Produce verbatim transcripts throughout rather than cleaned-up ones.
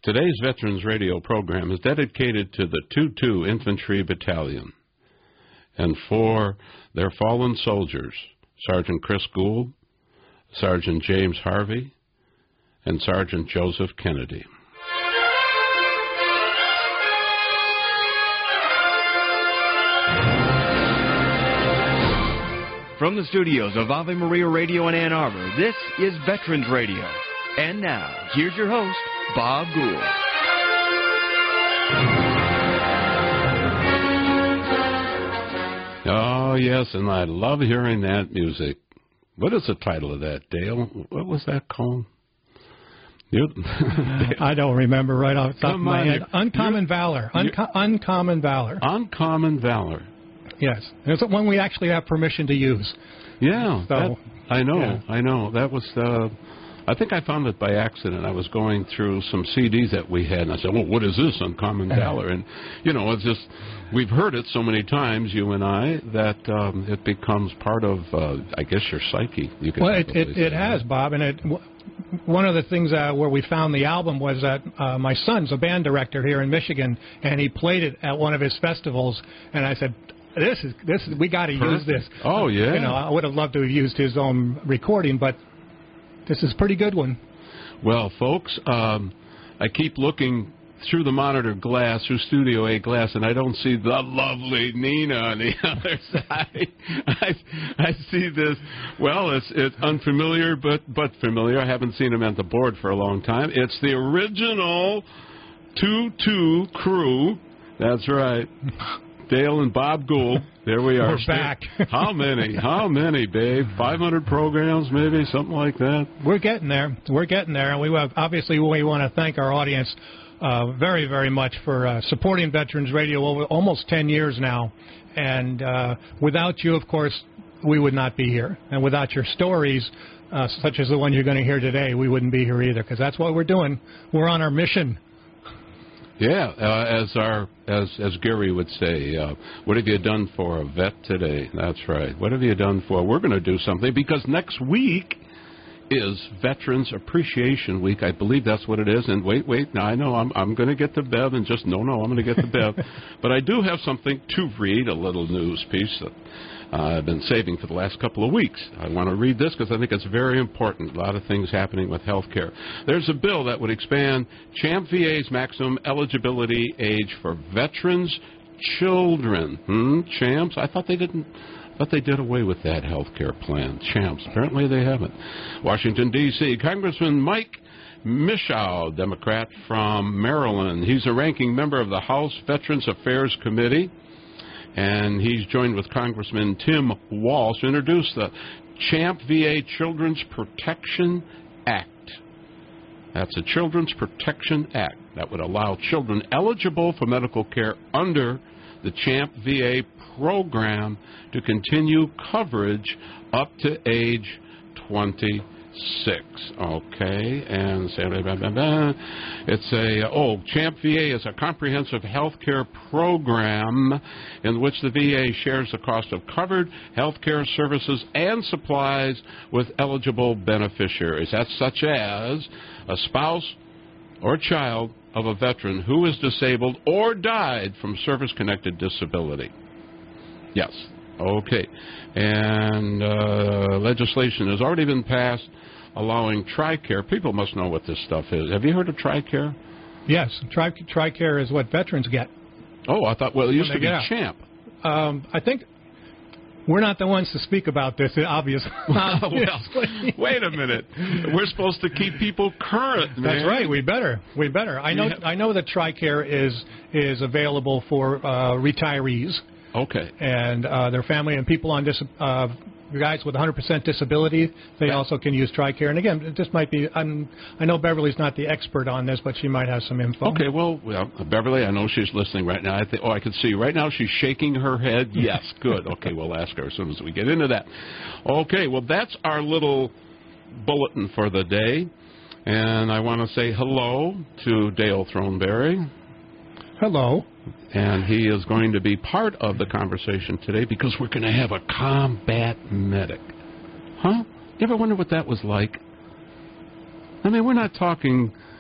Today's Veterans Radio program is dedicated to the two two Infantry Battalion and for their fallen soldiers, Sergeant Chris Gould, Sergeant James Harvey, and Sergeant Joseph Kennedy. From the studios of Ave Maria Radio in Ann Arbor, this is Veterans Radio. And now, here's your host, Bob Gould. Oh, yes, and I love hearing that music. What is the title of that, Dale? What was that called? You, I don't remember right off the top of my on, head. Uncommon Valor. Unco Uncommon Valor. Uncommon Valor. Yes. It's one we actually have permission to use. Yeah, so, that, I know, yeah. I know. That was, uh, I think I found it by accident. I was going through some C Ds that we had, and I said, well, what is this, Uncommon Valor? And, you know, it's just, we've heard it so many times, you and I, that um, it becomes part of, uh, I guess, your psyche. You could well, it, it, it has, Bob, and it... One of the things uh, where we found the album was that uh, my son's a band director here in Michigan, and he played it at one of his festivals. And I said, "This is this is we got to use this." Oh yeah. You know, I would have loved to have used his own recording, but this is a pretty good one. Well, folks, um, I keep looking through the monitor glass, through Studio A glass, and I don't see the lovely Nina on the other side. I, I see this, well, it's, it's unfamiliar, but, but familiar. I haven't seen him at the board for a long time. It's the original two two crew. That's right. Dale and Bob Gould. There we are. We're back. How many? How many, babe? five hundred programs, maybe, something like that? We're getting there. We're getting there. And we have, obviously, we want to thank our audience Uh, very, very much for uh, supporting Veterans Radio over almost ten years now. And uh, without you, of course, we would not be here. And without your stories, uh, such as the one you're going to hear today, we wouldn't be here either, because that's what we're doing. We're on our mission. Yeah, uh, as our as as Gary would say, uh, what have you done for a vet today? That's right. What have you done for? We're going to do something, because next week is Veterans Appreciation Week. I believe that's what it is. And wait, wait, now I know I'm, I'm going to get to Bev and just, no, no, I'm going to get to Bev. But I do have something to read, a little news piece that uh, I've been saving for the last couple of weeks. I want to read this because I think it's very important. A lot of things happening with health care. There's a bill that would expand CHAMP V A's maximum eligibility age for veterans' children. Hmm, CHAMPS? I thought they didn't... But they did away with that health care plan. CHAMPS. Apparently they haven't. Washington, D C Congressman Mike Mischow, Democrat from Maryland. He's a ranking member of the House Veterans Affairs Committee. And he's joined with Congressman Tim Walsh to introduce the CHAMP V A Children's Protection Act. That's a Children's Protection Act that would allow children eligible for medical care under the CHAMP V A program to continue coverage up to age twenty-six. Okay, and it's a, oh, CHAMP V A is a comprehensive health care program in which the V A shares the cost of covered health care services and supplies with eligible beneficiaries. That's such as a spouse or child of a veteran who is disabled or died from service-connected disability. Yes. Okay. And uh, legislation has already been passed allowing TRICARE. People must know what this stuff is. Have you heard of TRICARE? Yes. Tri TRICARE is what veterans get. Oh, I thought, well, it used to be out. CHAMP. Um, I think we're not the ones to speak about this, obviously. Well, wait a minute. We're supposed to keep people current, man. That's right. We better. We better. I know. Yeah. I know that TRICARE is is available for uh, retirees. Okay. And uh, their family and people on dis uh, guys with one hundred percent disability, they yeah. also can use TRICARE. And again, this might be. I'm, I know Beverly's not the expert on this, but she might have some info. Okay. Well, well, Beverly, I know she's listening right now. I think. Oh, I can see right now she's shaking her head. Yes. Good. Okay. We'll ask her as soon as we get into that. Okay. Well, that's our little bulletin for the day, and I want to say hello to Dale Throneberry. Hello. And he is going to be part of the conversation today because we're going to have a combat medic. Huh? You ever wonder what that was like? I mean, we're not talking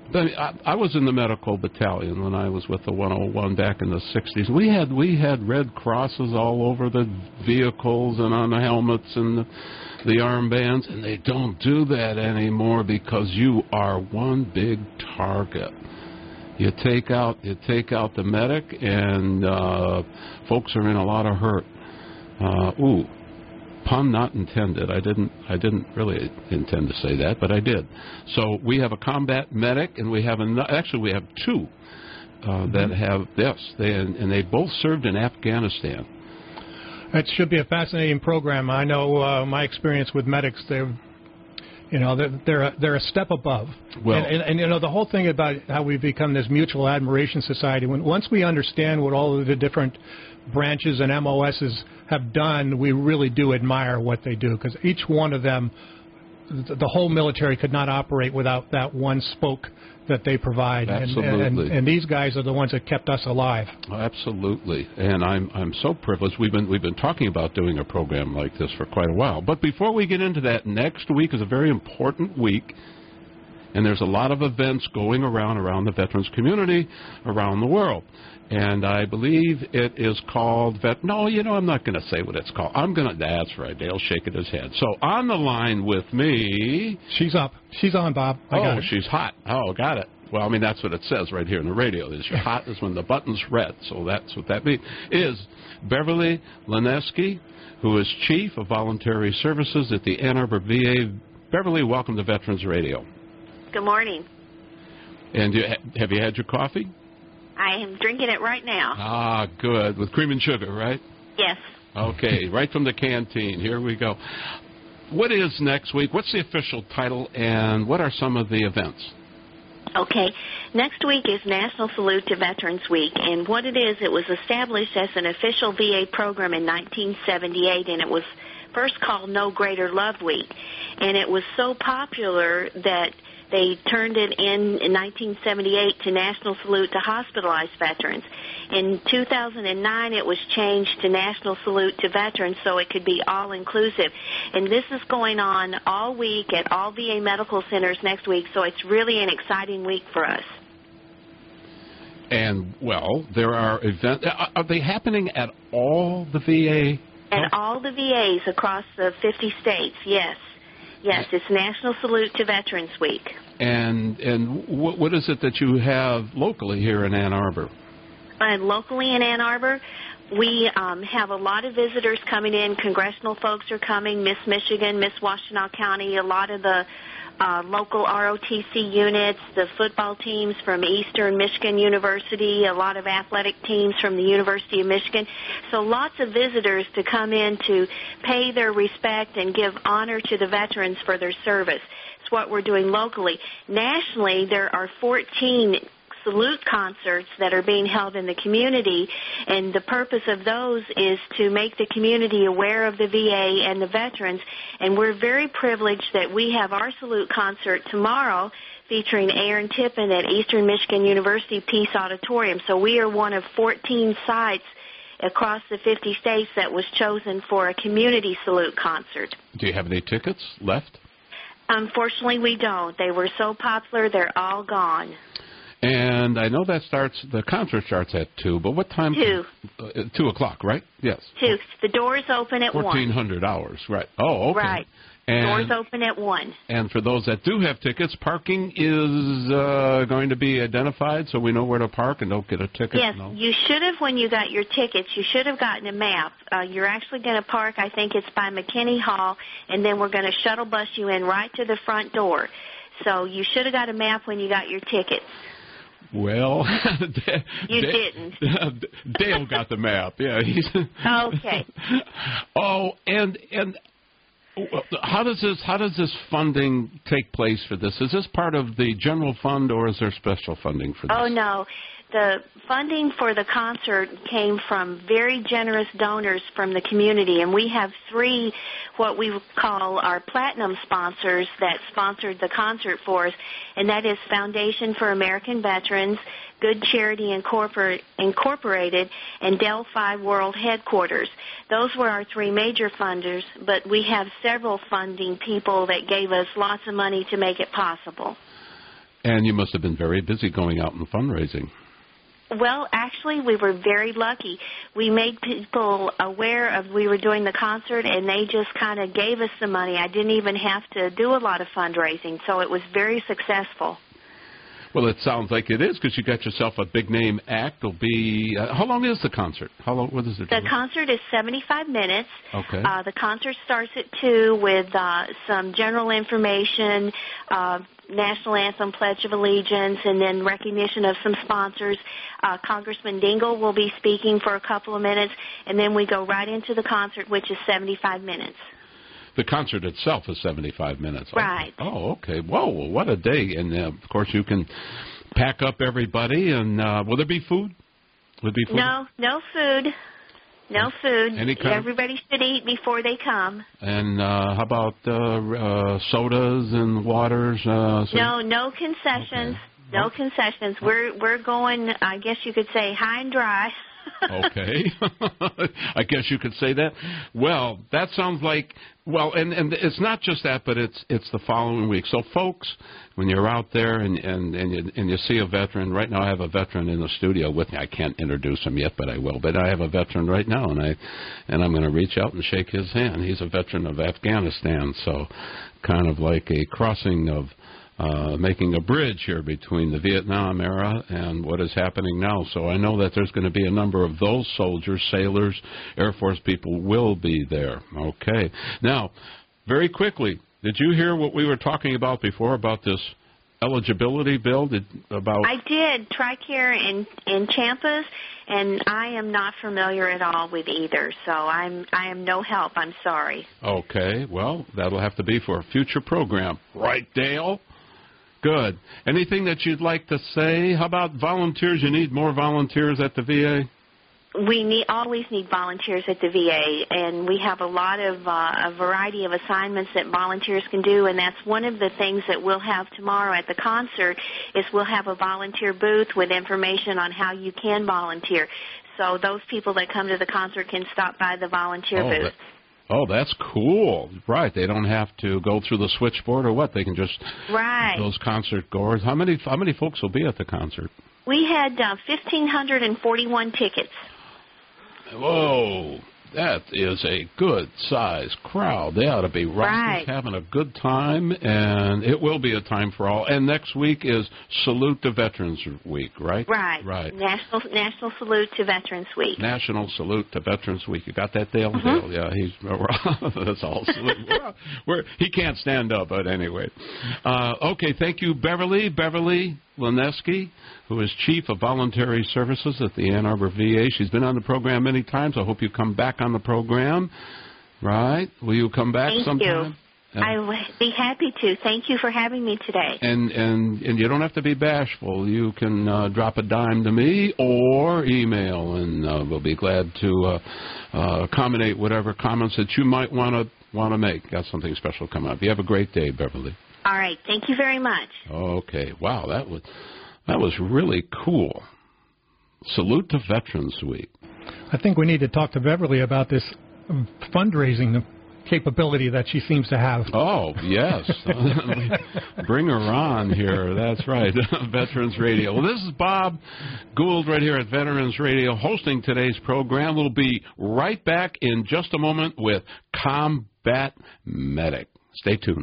I, I was in the medical battalion when I was with the one oh one back in the sixties. We had we had Red Crosses all over the vehicles and on the helmets and the, the armbands, and they don't do that anymore because you are one big target. You take out you take out the medic, and uh, folks are in a lot of hurt. Uh, ooh. Pun not intended. I didn't. I didn't really intend to say that, but I did. So we have a combat medic, and we have an, actually we have two uh, that have this. They and they both served in Afghanistan. It should be a fascinating program. I know uh, my experience with medics. They're, you know, they're they're a, they're a step above. Well, and, and, and you know the whole thing about how we've become this mutual admiration society. When once we understand what all of the different branches and M O Ss have done, we really do admire what they do, because each one of them, the whole military could not operate without that one spoke that they provide. Absolutely. And, and, and these guys are the ones that kept us alive. Absolutely. And I'm I'm so privileged. We've been we've been talking about doing a program like this for quite a while. But before we get into that, next week is a very important week. And there's a lot of events going around around the veterans community around the world. And I believe it is called Vet. No, you know, I'm not going to say what it's called. I'm going to. That's right. Dale's shaking his head. So on the line with me. She's up. She's on, Bob. I oh, got it. She's hot. Oh, got it. Well, I mean, that's what it says right here in the radio. Is you're hot is when the button's red. So that's what that means. Is Beverly Leneski, who is Chief of Voluntary Services at the Ann Arbor V A. Beverly, welcome to Veterans Radio. Good morning. And you, have you had your coffee? I am drinking it right now. Ah, good. With cream and sugar, right? Yes. Okay, right from the canteen. Here we go. What is next week? What's the official title, and what are some of the events? Okay. Next week is National Salute to Veterans Week, and what it is, it was established as an official V A program in nineteen seventy-eight, and it was first called No Greater Love Week. And it was so popular that they turned it in in nineteen seventy-eight to National Salute to Hospitalized Veterans. In two thousand nine, it was changed to National Salute to Veterans so it could be all-inclusive. And this is going on all week at all V A medical centers next week, so it's really an exciting week for us. And, well, there are events. Are they happening at all the V A? At all the V As across the fifty states, yes. Yes, it's National Salute to Veterans Week. And and what, what is it that you have locally here in Ann Arbor? Uh, locally in Ann Arbor, we um, have a lot of visitors coming in. Congressional folks are coming, Miss Michigan, Miss Washtenaw County, a lot of the uh, local R O T C units, the football teams from Eastern Michigan University, a lot of athletic teams from the University of Michigan. So lots of visitors to come in to pay their respect and give honor to the veterans for their service. It's what we're doing locally. Nationally, there are fourteen salute concerts that are being held in the community, and the purpose of those is to make the community aware of the V A and the veterans. And we're very privileged that we have our salute concert tomorrow featuring Aaron Tippin at Eastern Michigan University Peace Auditorium. So we are one of fourteen sites across the fifty states that was chosen for a community salute concert. Do you have any tickets left? Unfortunately, we don't. They were so popular, they're all gone. And I know that starts, the concert starts at two, but what time? Two. Uh, two o'clock, right? Yes. Two. The doors open at one. fourteen hundred hours, right. Oh, okay. Right. And, doors open at one. And for those that do have tickets, parking is uh, going to be identified so we know where to park and don't get a ticket? Yes, no? You should have, when you got your tickets, you should have gotten a map. Uh, you're actually going to park, I think it's by McKinney Hall, and then we're going to shuttle bus you in right to the front door. So you should have got a map when you got your tickets. Well, you Dale, didn't. Dale got the map. Yeah, he's okay. Oh, and and how does this how does this funding take place for this? Is this part of the general fund, or is there special funding for this? Oh no. The funding for the concert came from very generous donors from the community, and we have three what we call our platinum sponsors that sponsored the concert for us, and that is Foundation for American Veterans, Good Charity Incorpor- Incorporated, and Delphi World Headquarters. Those were our three major funders, but we have several funding people that gave us lots of money to make it possible. And you must have been very busy going out and fundraising. Well, actually, we were very lucky. We made people aware of we were doing the concert, and they just kind of gave us the money. I didn't even have to do a lot of fundraising, so it was very successful. Well, it sounds like it is, because you got yourself a big-name act. It'll be, uh, how long is the concert? How long, what is it? The concert is seventy-five minutes. Okay. Uh, the concert starts at two with uh, some general information, uh, National Anthem, Pledge of Allegiance, and then recognition of some sponsors. Uh, Congressman Dingell will be speaking for a couple of minutes, and then we go right into the concert, which is seventy-five minutes. The concert itself is seventy-five minutes. Right. Oh, okay. Whoa, what a day. And, uh, of course, you can pack up everybody. And uh, will there be food? Will there be food? No, no food. No food. Any kind Everybody of... should eat before they come. And uh, how about uh, uh, sodas and waters? Uh, so... No, no concessions. Okay. No okay. concessions. We're we're going, I guess you could say, high and dry. Okay. I guess you could say that. Well, that sounds like, well, and, and it's not just that, but it's it's the following week. So, folks, when you're out there and, and, and, you, and you see a veteran, right now I have a veteran in the studio with me. I can't introduce him yet, but I will. But I have a veteran right now, and, I, and I'm going to reach out and shake his hand. He's a veteran of Afghanistan, so kind of like a crossing of Uh, making a bridge here between the Vietnam era and what is happening now. So I know that there's going to be a number of those soldiers, sailors, Air Force people will be there. Okay. Now, very quickly, did you hear what we were talking about before about this eligibility bill? Did, about I did. TRICARE and, and CHAMPAS, and I am not familiar at all with either, so I'm I am no help. I'm sorry. Okay. Well, that'll have to be for a future program. Right, Dale? Good. Anything that you'd like to say? How about volunteers? You need more volunteers at the V A? We need always need volunteers at the V A, and we have a lot of uh, a variety of assignments that volunteers can do, and that's one of the things that we'll have tomorrow at the concert is we'll have a volunteer booth with information on how you can volunteer. So those people that come to the concert can stop by the volunteer oh, booth. That- Oh, that's cool. Right. They don't have to go through the switchboard or what. They can just, right. Those concert goers. How many How many folks will be at the concert? We had uh, one thousand five hundred forty-one tickets. Whoa. That is a good-sized crowd. They ought to be right. having a good time, and it will be a time for all. And next week is Salute to Veterans Week, right? Right. Right. National National Salute to Veterans Week. National Salute to Veterans Week. You got that, Dale? Mm-hmm. Dale, yeah, he's that's all. we're, we're, he can't stand up, but anyway. Uh, okay, thank you, Beverly. Beverly Lineski, who is Chief of Voluntary Services at the Ann Arbor V A. She's been on the program many times. I hope you come back on the program. Right? Will you come back Thank sometime? You. I would be happy to. Thank you for having me today. And and, and you don't have to be bashful. You can uh, drop a dime to me or email, and uh, we'll be glad to uh, uh, accommodate whatever comments that you might want to want to make. Got something special coming up. You have a great day, Beverly. All right. Thank you very much. Okay. Wow, that was that was really cool. Salute to Veterans Week. I think we need to talk to Beverly about this fundraising capability that she seems to have. Oh, yes. Bring her on here. That's right. Veterans Radio. Well, this is Bob Gould right here at Veterans Radio hosting today's program. We'll be right back in just a moment with Combat Medic. Stay tuned.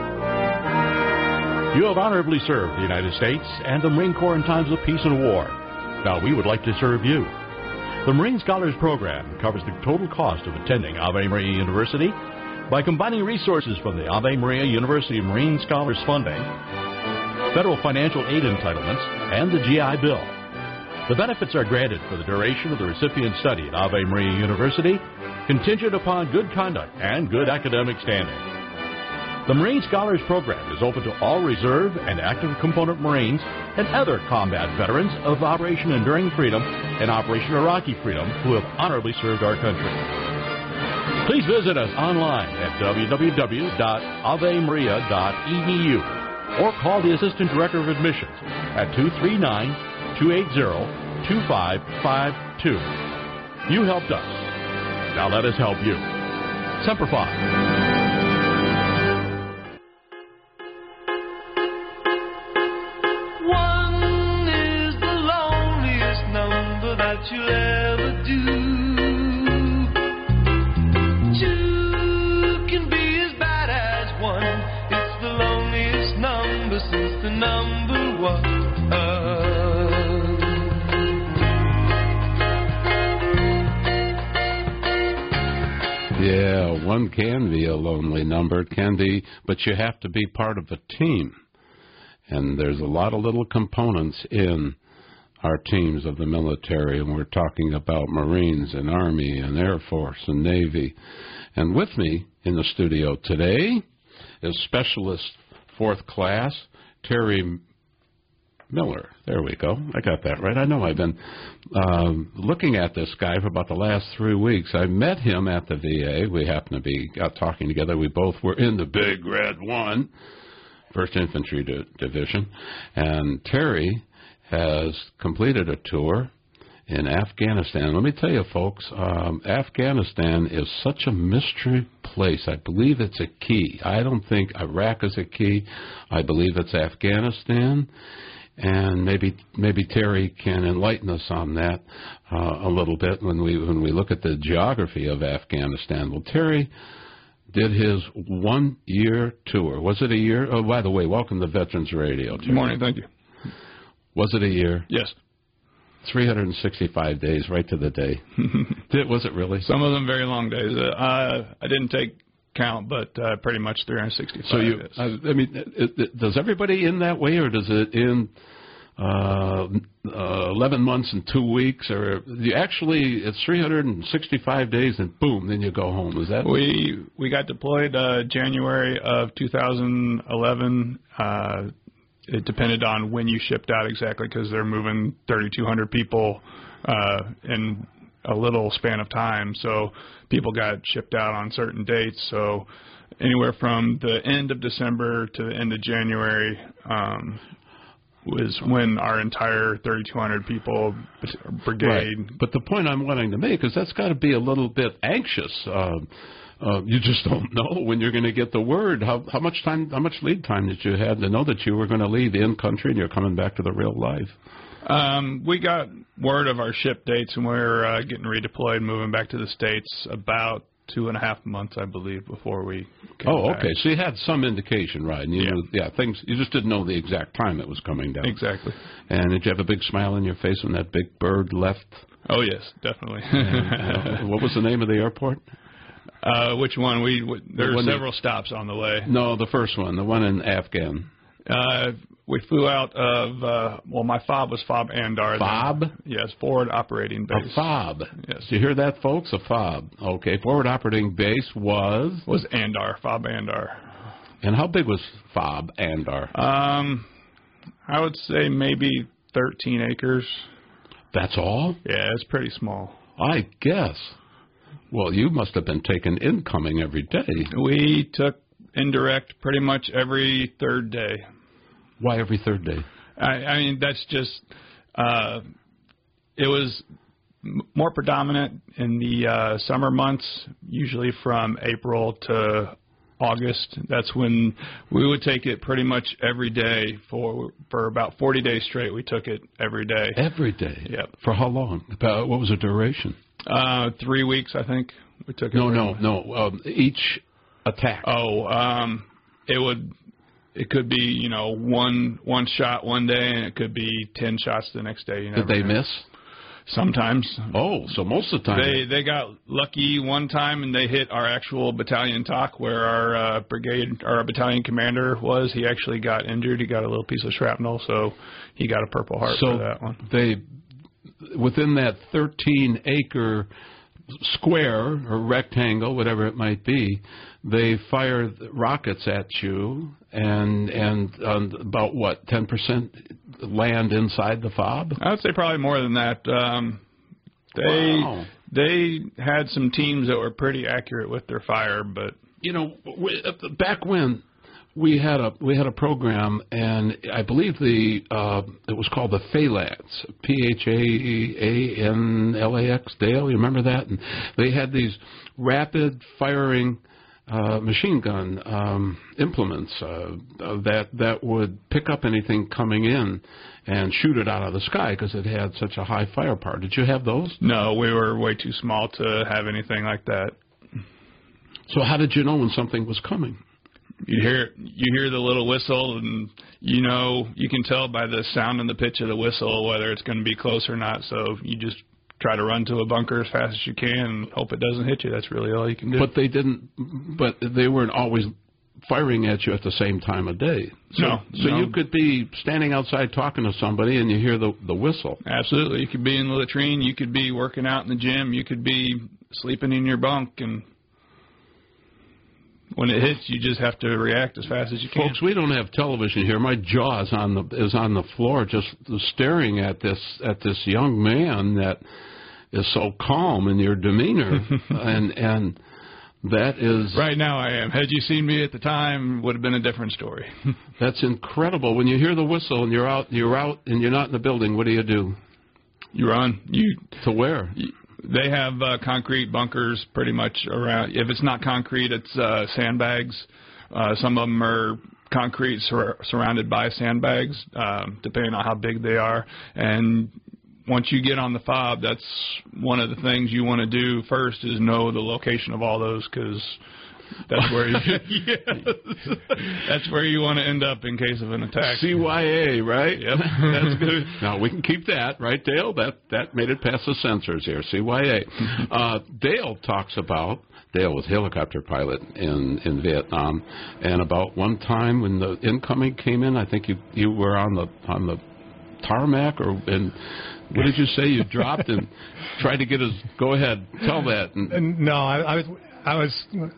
You have honorably served the United States and the Marine Corps in times of peace and war. Now we would like to serve you. The Marine Scholars Program covers the total cost of attending Ave Maria University by combining resources from the Ave Maria University Marine Scholars Funding, federal financial aid entitlements, and the G I Bill. The benefits are granted for the duration of the recipient's study at Ave Maria University, contingent upon good conduct and good academic standing. The Marine Scholars Program is open to all reserve and active component Marines and other combat veterans of Operation Enduring Freedom and Operation Iraqi Freedom who have honorably served our country. Please visit us online at w w w dot ave maria dot e d u or call the Assistant Director of Admissions at two three nine, two eight zero, two five five two. You helped us. Now let us help you. Semper Fi. one can be a lonely number. It can be, but you have to be part of a team. And there's a lot of little components in our teams of the military, and we're talking about Marines and Army and Air Force and Navy. And with me in the studio today is Specialist Fourth Class Terry Miller. There we go. I got that right. I know I've been um, looking at this guy for about the last three weeks. I met him at the V A. We happened to be out talking together. We both were in the Big Red One, First Infantry D- Division. And Terry has completed a tour in Afghanistan. Let me tell you, folks, um, Afghanistan is such a mystery place. I believe it's a key. I don't think Iraq is a key. I believe it's Afghanistan. And maybe maybe Terry can enlighten us on that uh, a little bit when we when we look at the geography of Afghanistan. Well, Terry did his one-year tour. Was it a year? Oh, by the way, welcome to Veterans Radio, Terry. Good morning. Thank you. Was it a year? Yes. three hundred sixty-five days, right to the day. Did, was it really? Some of them very long days. Uh, I didn't take count, but uh, pretty much three hundred sixty-five. So you, I, I mean, it, it, does everybody end that way, or does it end uh, uh, eleven months and two weeks, or you actually it's three hundred sixty-five days and boom, then you go home? Is that we we got deployed uh, January of two thousand eleven. Uh, it depended on when you shipped out exactly, because they're moving thirty-two hundred people uh, in a little span of time, so people got shipped out on certain dates. So anywhere from the end of December to the end of January um, was when our entire thirty-two hundred people brigade. Right. But the point I'm wanting to make is that's got to be a little bit anxious. Uh, uh, you just don't know when you're going to get the word. How, how much time, how much lead time did you have to know that you were going to leave in country and you're coming back to the real life? Um, we got word of our ship dates, and we were uh, getting redeployed, moving back to the States about two and a half months, I believe, before we came Oh, back. okay. So you had some indication, right? And you Yeah. knew, yeah, things. You just didn't know the exact time it was coming down. Exactly. And did you have a big smile on your face when that big bird left? Oh, yes, definitely. And, uh, what was the name of the airport? Uh, which one? We, we There The were one several stops on the way. No, the first one, the one in Afghan. Uh, we flew out of, uh, well, my FOB was FOB Andar. FOB? Then. Yes, Forward Operating Base. A FOB. Yes. Did you hear that, folks? A FOB. Okay, forward operating base was? Was Andar, FOB Andar. And how big was FOB Andar? Um, I would say maybe thirteen acres. That's all? Yeah, it's pretty small. I guess. Well, you must have been taking incoming every day. We took indirect pretty much every third day. Why every third day? I, I mean, that's just, uh, it was m- more predominant in the uh, summer months, usually from April to August. That's when we would take it pretty much every day for for about forty days straight. We took it every day. Every day? Yep. For how long? About, what was the duration? Uh, three weeks, I think. We took it. No, every no, no. Um, each attack. Oh, um, it would. It could be, you know, one one shot one day, and it could be ten shots the next day. You Did they know. miss? Sometimes. Oh, so most of the time. They they got lucky one time, and they hit our actual battalion talk where our uh, brigade, our battalion commander was. He actually got injured. He got a little piece of shrapnel, so he got a Purple Heart so for that one. They, within that thirteen acre square or rectangle, whatever it might be, they fire rockets at you, and and um, about what, ten percent land inside the FOB? I would say probably more than that. Um, they Wow. they had some teams that were pretty accurate with their fire, but You know, we, back when we had a we had a program, and I believe the uh, it was called the Phalanx, P H A A N L A X, Dale. You remember that? And they had these rapid firing uh, machine gun um, implements uh, that that would pick up anything coming in and shoot it out of the sky because it had such a high firepower. Did you have those? no, we were way too small to have anything like that. So how did you know when something was coming? You hear you hear the little whistle, and you know you can tell by the sound and the pitch of the whistle whether it's going to be close or not. So you just try to run to a bunker as fast as you can and hope it doesn't hit you. That's really all you can do. But they didn't. But they weren't always firing at you at the same time of day. So, no. So no. you could be standing outside talking to somebody and you hear the the whistle. Absolutely. You could be in the latrine. You could be working out in the gym. You could be sleeping in your bunk, and when it hits, you just have to react as fast as you can. Folks, we don't have television here. My jaw is on the is on the floor, just staring at this at this young man that is so calm in your demeanor, and and that is right now. I am. Had you seen me at the time, would have been a different story. That's incredible. When you hear the whistle and you're out, you're out, and you're not in the building. What do you do? You run. You to where? You, They have uh, concrete bunkers pretty much around. If it's not concrete, it's uh, sandbags. Uh, some of them are concrete sur surrounded by sandbags, uh, depending on how big they are. And once you get on the fob, that's one of the things you want to do first is know the location of all those, because that's where you yes. that's where you want to end up in case of an attack. C Y A, right? Yep, that's good. Now we can keep that, right, Dale? That that made it past the censors here. C Y A. Uh, Dale talks about Dale was a helicopter pilot in in Vietnam, and about one time when the incoming came in, I think you you were on the on the tarmac, or and what did you say? You dropped and tried to get his. Go ahead, tell that. And, no, I, I was. I was,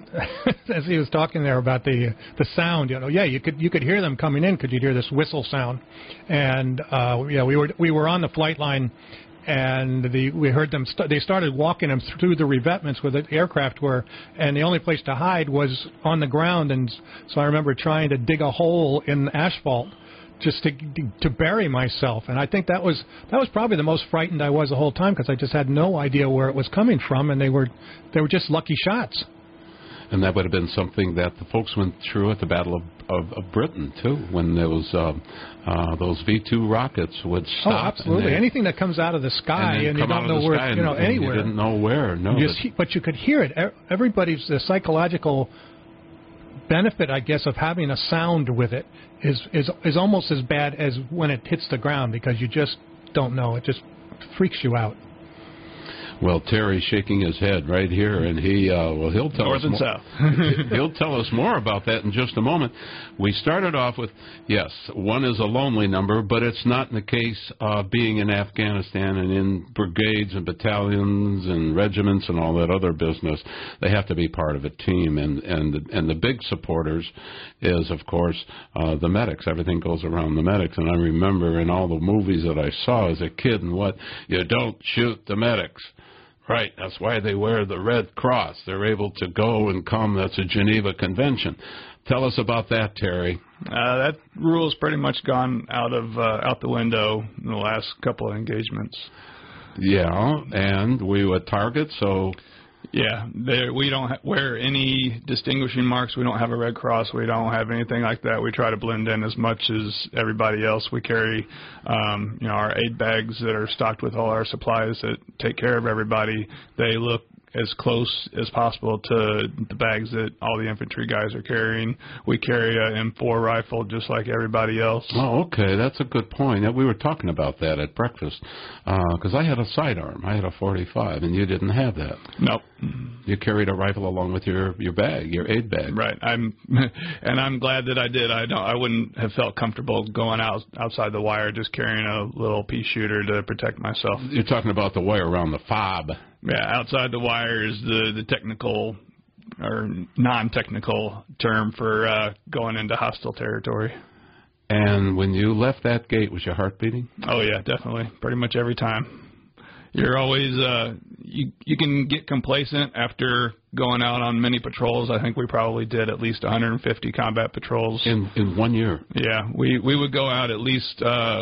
as he was talking there about the the sound, you know, yeah, you could you could hear them coming in because you'd hear this whistle sound, and uh, yeah, we were we were on the flight line, and the we heard them. St they started walking them through the revetments where the aircraft were, and the only place to hide was on the ground, and so I remember trying to dig a hole in the asphalt just to to bury myself, and I think that was that was probably the most frightened I was the whole time, because I just had no idea where it was coming from, and they were they were just lucky shots. And that would have been something that the folks went through at the Battle of, of, of Britain too, when there was uh, uh, those V two rockets would stop. Oh, absolutely! They, anything that comes out of the sky and, and you don't know where, you know, and, anywhere. And you didn't know where. No, you just, but you could hear it. Everybody's the psychological benefit, I guess, of having a sound with it is is is almost as bad as when it hits the ground, because you just don't know. It just freaks you out. Well, Terry's shaking his head right here, and he uh, well he'll tell North us and more. South. He'll tell us more about that in just a moment. We started off with, yes, one is a lonely number, but it's not in the case of being in Afghanistan and in brigades and battalions and regiments and all that other business. They have to be part of a team, and and the, and the big supporters is, of course, uh, the medics. Everything goes around the medics, and I remember in all the movies that I saw as a kid, and what you don't shoot the medics. Right, that's why they wear the Red Cross. They're able to go and come. That's a Geneva Convention. Tell us about that, Terry. Uh, that rule's pretty much gone out of uh, out the window in the last couple of engagements. Yeah, and we were target, so... Yeah, there, we don't ha wear any distinguishing marks. We don't have a Red Cross. We don't have anything like that. We try to blend in as much as everybody else. We carry, um, you know, our aid bags that are stocked with all our supplies that take care of everybody. They look as close as possible to the bags that all the infantry guys are carrying. We carry a M four rifle just like everybody else. Oh, okay. That's a good point. We were talking about that at breakfast, because uh, I had a sidearm. I had a forty-five, and you didn't have that. Nope. You carried a rifle along with your, your bag, your aid bag. Right. I'm, and I'm glad that I did. I don't. I wouldn't have felt comfortable going out outside the wire just carrying a little pea shooter to protect myself. You're talking about the wire around the fob. Yeah, outside the wire is the, the technical or non-technical term for uh, going into hostile territory. And when you left that gate, was your heart beating? Oh, yeah, definitely. Pretty much every time. You're always, uh, you, you can get complacent after going out on many patrols. I think we probably did at least one hundred fifty combat patrols. In, in one year? Yeah, we, we would go out at least... Uh,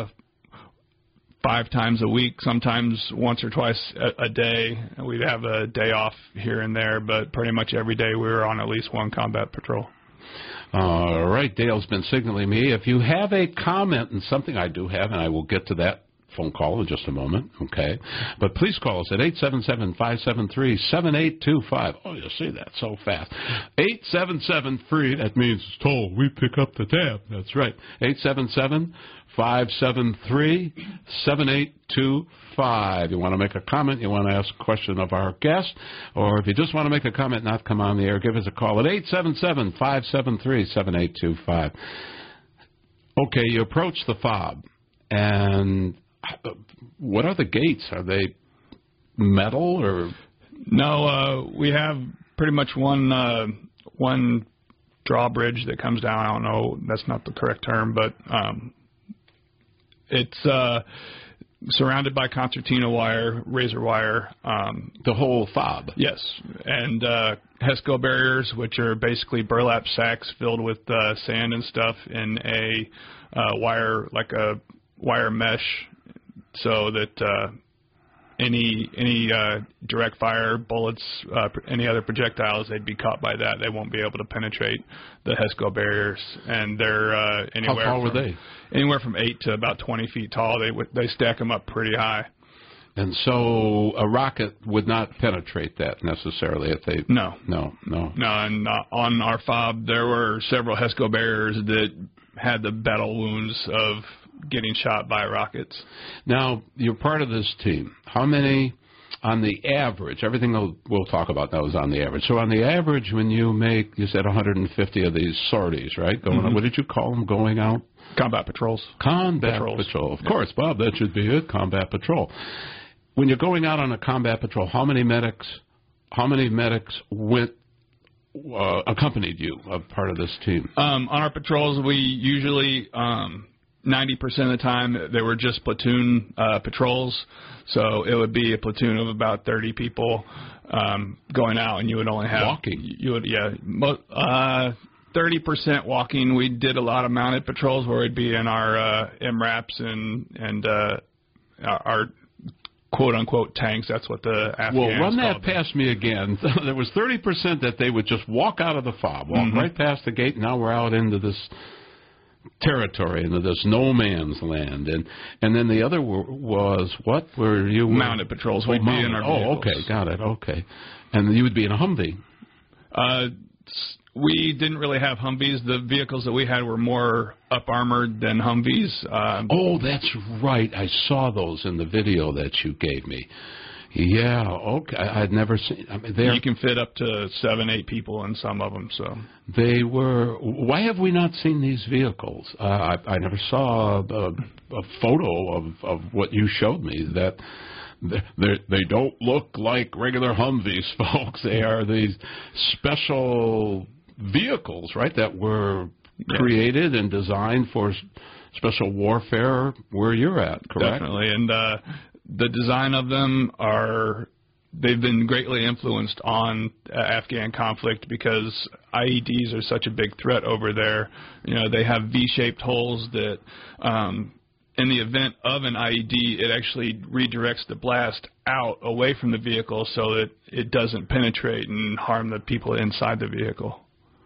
five times a week, sometimes once or twice a, a day. We'd have a day off here and there, but pretty much every day we were on at least one combat patrol. All right, Dale's been signaling me. If you have a comment and something I do have, and I will get to that phone call in just a moment, okay? But please call us at eight seven seven, five seven three, seven eight two five. Oh, you see that so fast. eight seven seven, free. That means it's toll. We pick up the tab. That's right. eight seven seven, five seven three, seven eight two five. You want to make a comment, you want to ask a question of our guest, or if you just want to make a comment, not come on the air, give us a call at eight seven seven, five seven three, seven eight two five. Okay, you approach the fob, and what are the gates? Are they metal or? No, uh, we have pretty much one uh, one drawbridge that comes down. I don't know, that's not the correct term, but um, it's uh, surrounded by concertina wire, razor wire. Um, the whole fob? Yes, and uh, HESCO barriers, which are basically burlap sacks filled with uh, sand and stuff in a uh, wire, like a wire mesh, so that uh, any any uh, direct fire, bullets, uh, any other projectiles, they'd be caught by that. They won't be able to penetrate the HESCO barriers, and they're uh, anywhere. How tall from, were they? Anywhere from eight to about twenty feet tall. They would they stack them up pretty high. And so a rocket would not penetrate that necessarily if they... No. No, no. No, and uh, on our fob, there were several HESCO barriers that had the battle wounds of getting shot by rockets. Now, you're part of this team. How many, on the average, everything we'll, we'll talk about now is on the average. So on the average, when you make, you said one hundred fifty of these sorties, right? Going mm-hmm. on, what did you call them, going out? Combat patrols. Combat patrols. patrol. Of yeah. course, Bob, that should be it, combat patrol. When you're going out on a combat patrol, how many medics, how many medics went, uh, accompanied you, a part of this team? Um, on our patrols, we usually, um, ninety percent of the time, they were just platoon uh, patrols. So it would be a platoon of about thirty people um, going out, and you would only have... Walking? You would, yeah. Mo- uh, thirty percent walking. We did a lot of mounted patrols where we'd be in our uh, M RAPs and, and uh, our... quote-unquote tanks, that's what the Afghans Well, run that them. past me again. There was thirty percent that they would just walk out of the fob, walk mm-hmm. right past the gate, and now we're out into this territory, into this no man's land. And and then the other w- was, what were you? Mounted patrols. Oh, We'd mounted. be in our Oh, vehicles. okay, got it, okay. And you would be in a Humvee. Uh, we didn't really have Humvees. The vehicles that we had were more up-armored than Humvees. Um, oh, that's right. I saw those in the video that you gave me. Yeah, okay. I, I'd never seen. I mean, you can fit up to seven, eight people in some of them. So they were. Why have we not seen these vehicles? Uh, I, I never saw a, a photo of, of what you showed me. That they they don't look like regular Humvees, folks. They are these special vehicles, right? That were created and designed for special warfare where you're at. Correct. Definitely, and. Uh, The design of them are, they've been greatly influenced on uh, Afghan conflict because I E Ds are such a big threat over there. You know, they have V-shaped holes that, um, in the event of an I E D, it actually redirects the blast out away from the vehicle so that it doesn't penetrate and harm the people inside the vehicle.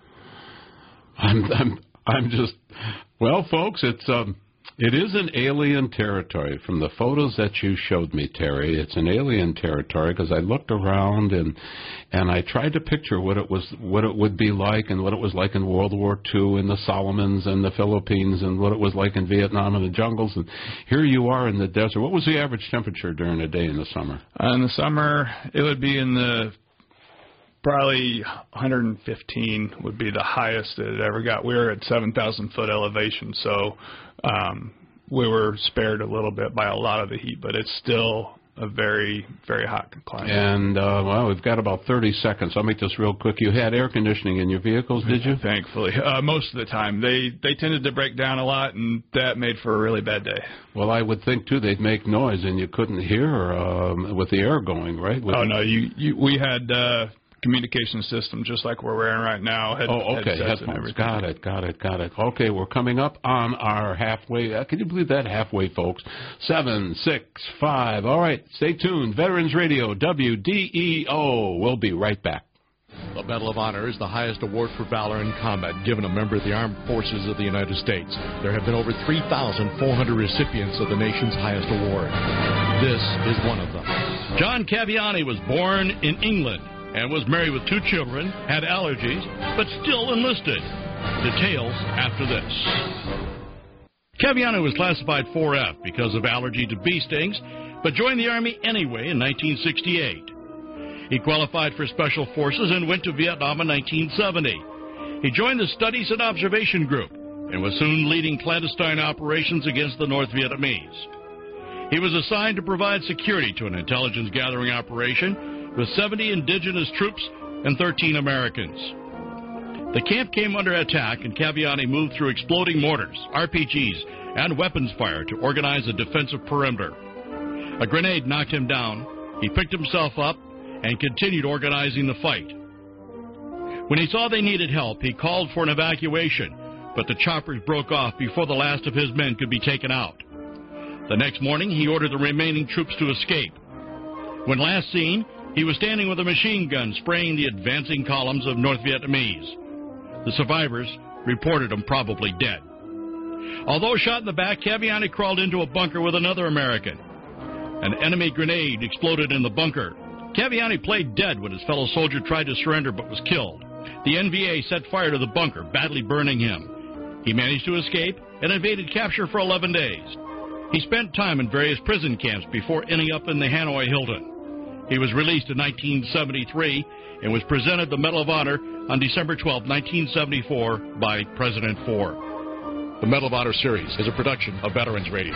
I'm, I'm, I'm just, well, folks, it's, um, it is an alien territory. From the photos that you showed me, Terry, it's an alien territory because I looked around and and I tried to picture what it was, what it would be like, and what it was like in World War Two in the Solomons and the Philippines, and what it was like in Vietnam in the jungles. And here you are in the desert. What was the average temperature during the day in the summer? Uh, in the summer, it would be in the probably one hundred fifteen would be the highest it ever got. We were at seven thousand foot elevation, so um, we were spared a little bit by a lot of the heat, but it's still a very, very hot climate. And, uh, well, we've got about thirty seconds. I'll make this real quick. You had air conditioning in your vehicles, did you? Thankfully. Uh, most of the time. They, they tended to break down a lot, and that made for a really bad day. Well, I would think, too, they'd make noise, and you couldn't hear um, with the air going, right? With oh, no. You, you, we had... Uh, communication system, just like we're wearing right now. Head, oh, okay. Headphones. Got it, got it, got it. Okay, we're coming up on our halfway. Uh, can you believe that? Halfway, folks. Seven, six, five. All right, stay tuned. Veterans Radio, W D E O. We'll be right back. The Medal of Honor is the highest award for valor in combat given a member of the Armed Forces of the United States. There have been over three thousand four hundred recipients of the nation's highest award. This is one of them. John Cavallini was born in England and was married with two children, had allergies, but still enlisted. Details after this. Cavallini was classified four F because of allergy to bee stings, but joined the Army anyway in nineteen sixty-eight. He qualified for Special Forces and went to Vietnam in nineteen seventy. He joined the Studies and Observation Group and was soon leading clandestine operations against the North Vietnamese. He was assigned to provide security to an intelligence gathering operation with seventy indigenous troops and thirteen Americans. The camp came under attack and Cavallini moved through exploding mortars, R P Gs, and weapons fire to organize a defensive perimeter. A grenade knocked him down. He picked himself up and continued organizing the fight. When he saw they needed help, he called for an evacuation, but the choppers broke off before the last of his men could be taken out. The next morning, he ordered the remaining troops to escape. When last seen, he was standing with a machine gun spraying the advancing columns of North Vietnamese. The survivors reported him probably dead. Although shot in the back, Cavallini crawled into a bunker with another American. An enemy grenade exploded in the bunker. Cavallini played dead when his fellow soldier tried to surrender but was killed. The N V A set fire to the bunker, badly burning him. He managed to escape and evaded capture for eleven days. He spent time in various prison camps before ending up in the Hanoi Hilton. He was released in nineteen seventy-three and was presented the Medal of Honor on December twelfth, nineteen seventy-four by President Ford. The Medal of Honor series is a production of Veterans Radio.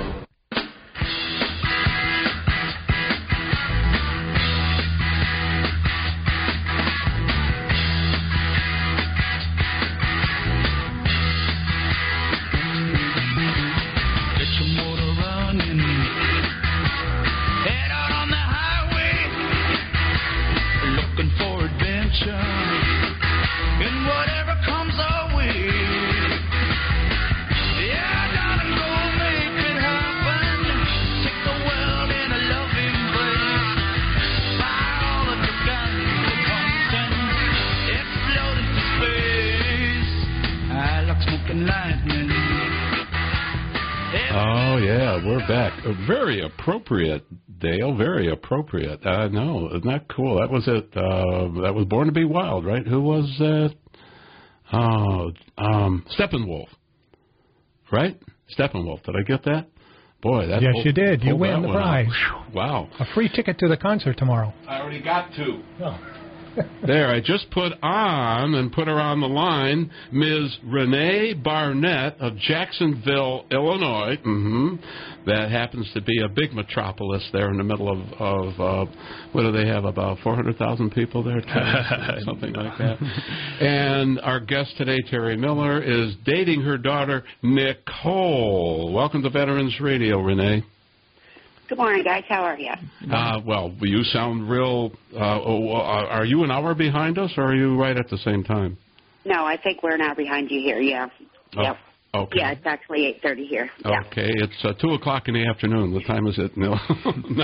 Very appropriate, Dale. Very appropriate. I know. Isn't that cool? That was it. Uh, that was Born to Be Wild, right? Who was that? Oh, um, Steppenwolf. Right? Steppenwolf. Did I get that? Boy, that. Yes, pulled, you did. You win the prize. Wow. A free ticket to the concert tomorrow. I already got two. Oh. There, I just put on and put her on the line, Miz Renee Barnett of Jacksonville, Illinois. Mm-hmm. That happens to be a big metropolis there in the middle of, of uh, what do they have, about four hundred thousand people there? Something like that. And our guest today, Terry Miller, is dating her daughter, Nicole. Welcome to Veterans Radio, Renee. Good morning, guys. How are you? Uh, well, you sound real... Uh, oh, are you an hour behind us, or are you right at the same time? No, I think we're an hour behind you here, yeah. Oh, yep. Okay. Yeah, it's actually eight thirty here. Yeah. Okay, it's uh, two o'clock in the afternoon. What time is it? No. no.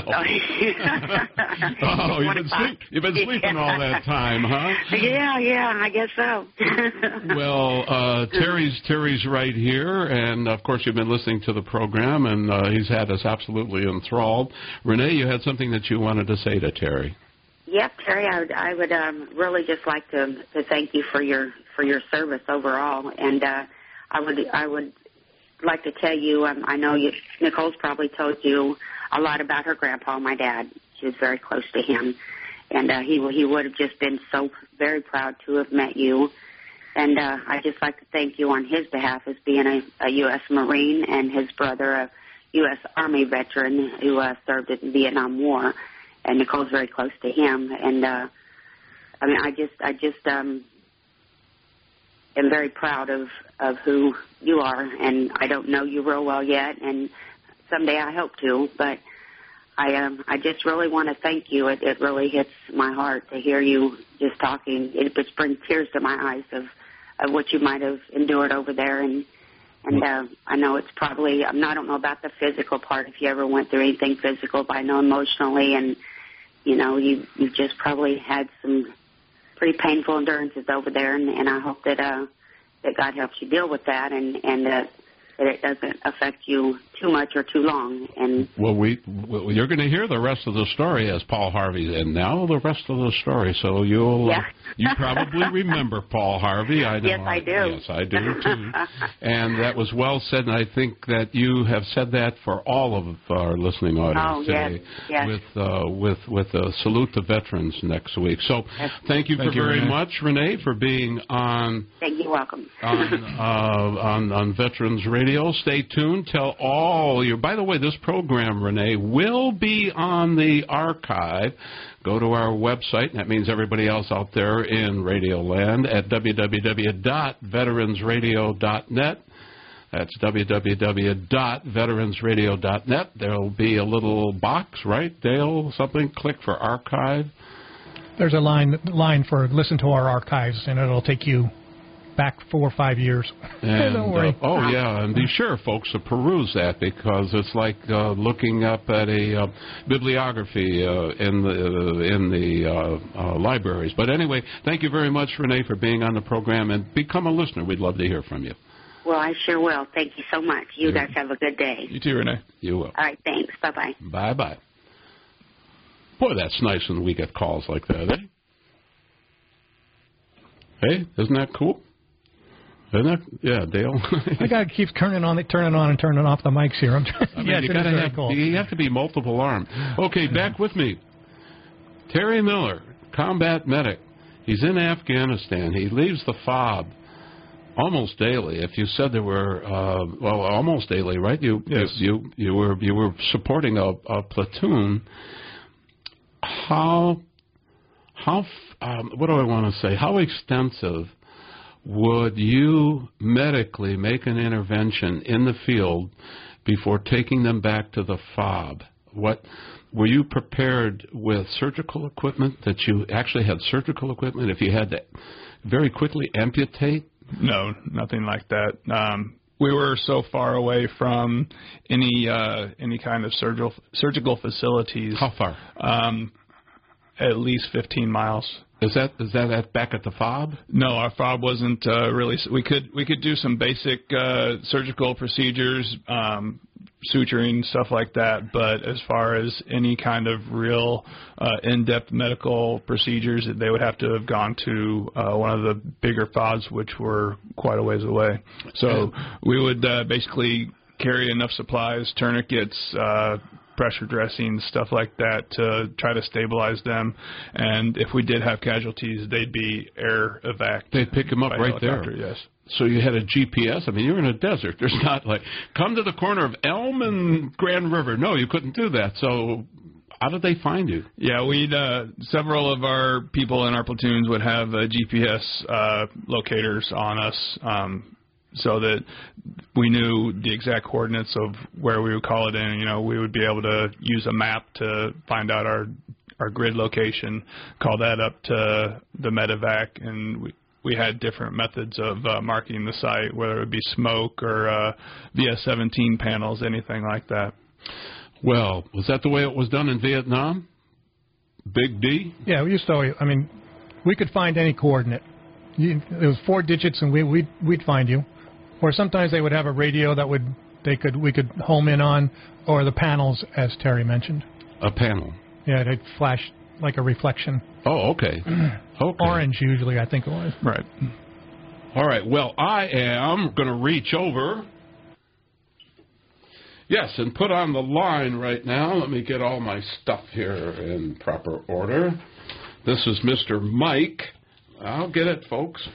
Oh, you've been, sleep, you've been sleeping all that time, huh? Yeah, yeah, I guess so. Well, uh, Terry's Terry's right here, and, of course, you've been listening to the program, and uh, he's had us absolutely enthralled. Renee, you had something that you wanted to say to Terry. Yep, Terry, I would, I would um, really just like to, to thank you for your for your service overall, and uh, I would I would like to tell you, um, I know you, Nicole's probably told you a lot about her grandpa, my dad. She was very close to him, and uh, he he would have just been so very proud to have met you. And uh, I'd just like to thank you on his behalf as being a, a U S Marine and his brother, a U S Army veteran who uh, served in the Vietnam War. And Nicole's very close to him. And uh, I mean, I just I just um, am very proud of, of who you are. And I don't know you real well yet, and someday I hope to. But I um, I just really want to thank you. It, it really hits my heart to hear you just talking. It just brings tears to my eyes of, of what you might have endured over there. And and uh, I know it's probably, I don't know about the physical part, if you ever went through anything physical, but I know emotionally, and, you know, you, you've just probably had some pretty painful endurances over there, and, and I hope that uh, that God helps you deal with that, and and that. that it doesn't affect you too much or too long. And well, we well, you're going to hear the rest of the story as Paul Harvey, and now the rest of the story. So you'll yeah. uh, you probably remember Paul Harvey. I know. Yes, I do. Yes, I do too. And that was well said. And I think that you have said that for all of our listening audience oh, today. Yes, yes. With uh, with with a salute to veterans next week. So yes. thank you thank for you, very Renee. much, Renee, for being on. Thank you. Welcome. on, uh, on on Veterans Radio. Stay tuned. Tell all your. By the way, this program, Renee, will be on the archive. Go to our website, and that means everybody else out there in Radio Land, at w w w dot veterans radio dot net. That's w w w dot veterans radio dot net. There will be a little box, right, Dale? Something. Click for archive. There's a line line for listen to our archives, and it'll take you back four or five years. And, Don't worry. Uh, oh, yeah, and be sure, folks, to peruse that, because it's like uh, looking up at a uh, bibliography uh, in the uh, in the uh, uh, libraries. But anyway, thank you very much, Renee, for being on the program, and become a listener. We'd love to hear from you. Well, I sure will. Thank you so much. You You're, guys have a good day. You too, Renee. You will. All right, thanks. Bye-bye. Bye-bye. Boy, that's nice when we get calls like that, eh? Hey, isn't that cool? Isn't that? Yeah, Dale. I got to keep turning on, turning on, and turning off the mics here. I'm trying. I mean, yes, you it gotta is very have, cool. You have to be multiple armed. Okay, back with me. Terry Miller, combat medic. He's in Afghanistan. He leaves the FOB almost daily. If you said there were, uh, well, almost daily, right? You, yes. you, you, you were, you were supporting a, a platoon. How, how, um, what do I want to say? How extensive would you medically make an intervention in the field before taking them back to the FOB? What were you prepared with surgical equipment, that you actually had surgical equipment if you had to very quickly amputate? No, nothing like that. Um, we were so far away from any uh, any kind of surgical surgical facilities. How far? Um, at least fifteen miles. Is that is that at, back at the FOB? No, our FOB wasn't uh, really. We could we could do some basic uh, surgical procedures, um, suturing, stuff like that. But as far as any kind of real uh, in-depth medical procedures, they would have to have gone to uh, one of the bigger FOBs, which were quite a ways away. So we would uh, basically carry enough supplies, tourniquets, uh, pressure dressing, stuff like that, to try to stabilize them. And if we did have casualties, they'd be air evac. They'd pick them up right there. Yes. So you had a G P S. I mean, you're in a desert. There's not like, come to the corner of Elm and Grand River. No, you couldn't do that. So how did they find you? Yeah, we'd uh, several of our people in our platoons would have uh, G P S uh, locators on us, um, so that we knew the exact coordinates of where we would call it in. You know, we would be able to use a map to find out our our grid location, call that up to the medevac, and we, we had different methods of uh, marking the site, whether it would be smoke or uh, V S seventeen panels, anything like that. Well, was that the way it was done in Vietnam? Big D? Yeah, we used to. I mean, we could find any coordinate. You, it was four digits, and we we'd, we'd find you. Or sometimes they would have a radio that would they could we could home in on, or the panels, as Terry mentioned. A panel. Yeah, they'd flash like a reflection. Oh, okay. Okay. Orange usually, I think it was. Right. All right. Well, I am going to reach over. Yes, and put on the line right now. Let me get all my stuff here in proper order. This is Mister Mike. I'll get it, folks.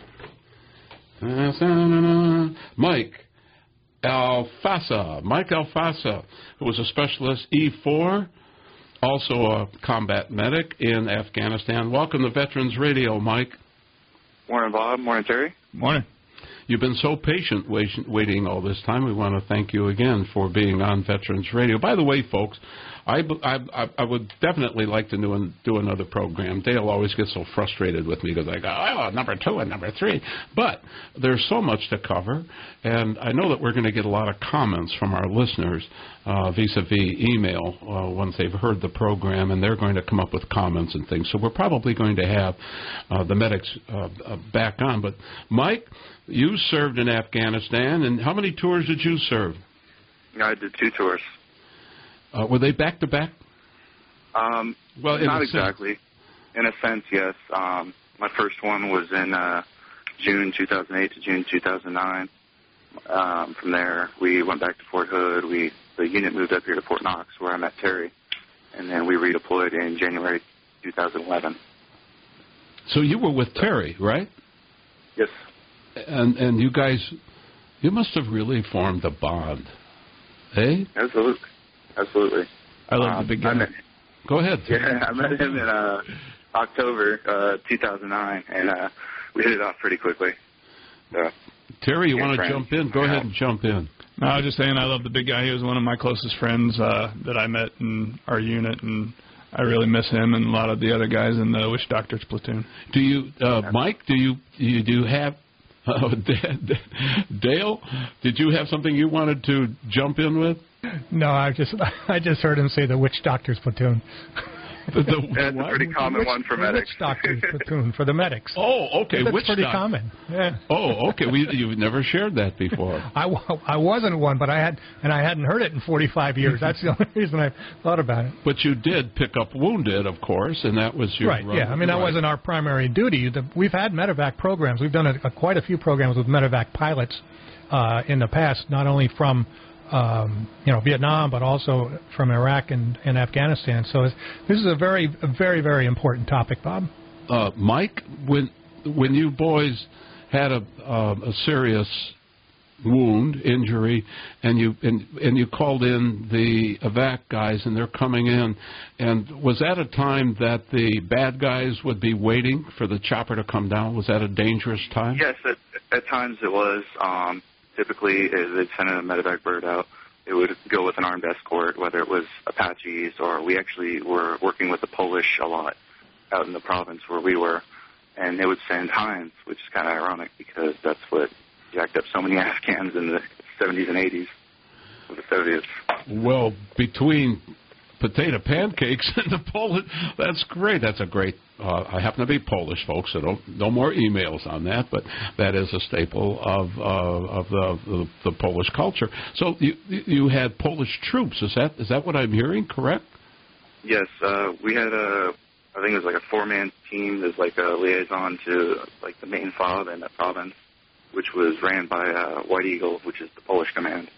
Mike Alfasa. Mike Alfasa, who was a specialist E four, also a combat medic in Afghanistan. Welcome to Veterans Radio, Mike. Morning, Bob. Morning, Terry. Morning. You've been so patient waiting all this time. We want to thank you again for being on Veterans Radio. By the way, folks, I, I, I would definitely like to do, do another program. Dale always gets so frustrated with me because I go, oh, number two and number three. But there's so much to cover, and I know that we're going to get a lot of comments from our listeners uh, vis-a-vis email uh, once they've heard the program, and they're going to come up with comments and things. So we're probably going to have uh, the medics uh, uh, back on. But, Mike, you served in Afghanistan, and how many tours did you serve? I did two tours. Uh, were they back-to-back? Um, well, in not a exactly. Sense. In a sense, yes. Um, my first one was in uh, June two thousand eight to June two thousand nine. Um, from there, we went back to Fort Hood. We the unit moved up here to Fort Knox, where I met Terry, and then we redeployed in January two thousand eleven. So you were with Terry, right? Yes. And and you guys, you must have really formed a bond, eh? Absolutely, absolutely. I love um, the big guy. Met, Go ahead. Yeah, I met him in uh, October uh, two thousand nine, and uh, we hit it off pretty quickly. So, Terry, you want to friends. jump in? Go yeah. ahead and jump in. No, I was just saying I love the big guy. He was one of my closest friends uh, that I met in our unit, and I really miss him and a lot of the other guys in the Witch Doctors platoon. Do you, uh, Mike? Do you you do have uh, Dale? Did you have something you wanted to jump in with? No, I just I just heard him say the Witch Doctors platoon. The, the, That's what? a pretty common witch, one for the medics. Witch Doctors platoon for the medics. Oh, okay. That's witch pretty doc- common. Yeah. Oh, okay. We you've never shared that before. I, I wasn't one, but I had, and I hadn't heard it in forty-five years. That's the only reason I thought about it. But you did pick up wounded, of course, and that was your right. run. Yeah, I mean that right. wasn't our primary duty. The, we've had medevac programs. We've done a, a, quite a few programs with medevac pilots uh, in the past, not only from. Um, you know, Vietnam, but also from Iraq and, and Afghanistan. So it's, this is a very, a very, very important topic, Bob. Uh, Mike, when when you boys had a um, a serious wound, injury, and you and, and you called in the evac guys, and they're coming in, and was that a time that the bad guys would be waiting for the chopper to come down? Was that a dangerous time? Yes, at, at times it was. Um, Typically, they'd send a medevac bird out. It would go with an armed escort, whether it was Apaches or we actually were working with the Polish a lot out in the province where we were. And they would send Heinz, which is kind of ironic because that's what jacked up so many Afghans in the seventies and eighties with the Soviets. Well, between potato pancakes and the Polish, that's great. That's a great, uh, I happen to be Polish, folks, so don't, no more emails on that, but that is a staple of uh, of the, the the Polish culture. So you you had Polish troops, is that is that what I'm hearing, correct? Yes, uh, we had a, I think it was like a four-man team. There's like a liaison to like the main FOB in that province, which was ran by uh, White Eagle, which is the Polish command.